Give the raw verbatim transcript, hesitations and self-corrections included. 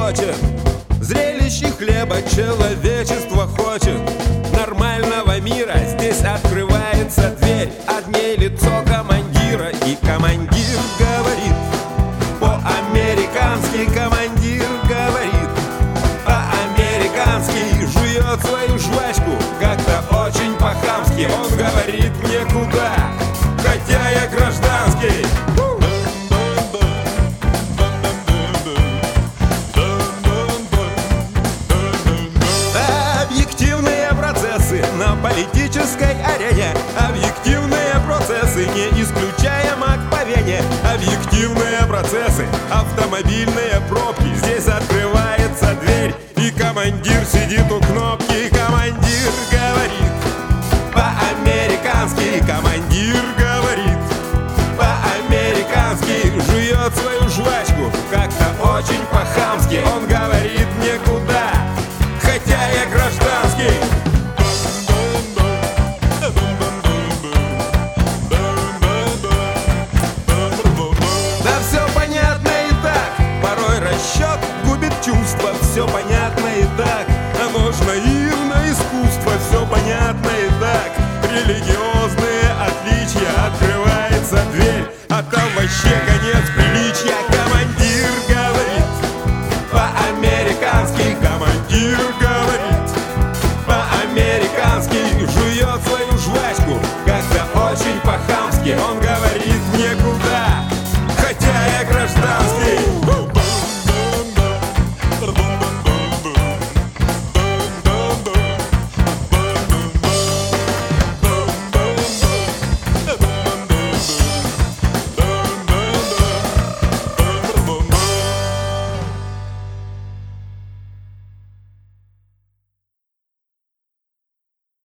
точит. Зрелищ и хлеба человечество хочет. Нормального мира здесь открывается дверь. Одней лицо командира, и командир говорит по-американски, командир говорит по-американски, жует свою жвачку как-то очень по-хамски. Он говорит мне куда, хотя я гражданский. Объективные процессы на политической арене, объективные процессы, не исключая мак по вене. Объективные процессы, автомобильные пробки, здесь открывается дверь, и командир сидит у кнопки. Командир говорит по-американски, командир говорит по-американски, жует свою жвачку как-то очень по-хамски. Он говорит мне куда, хотя я гражданский. Да все понятно и так, порой расчет губит чувства. Все понятно и так, а ложь наивно искусство. Все понятно и так, религиозные отличия, открывается дверь, а там вообще конец приличия. Командир говорит по-американски,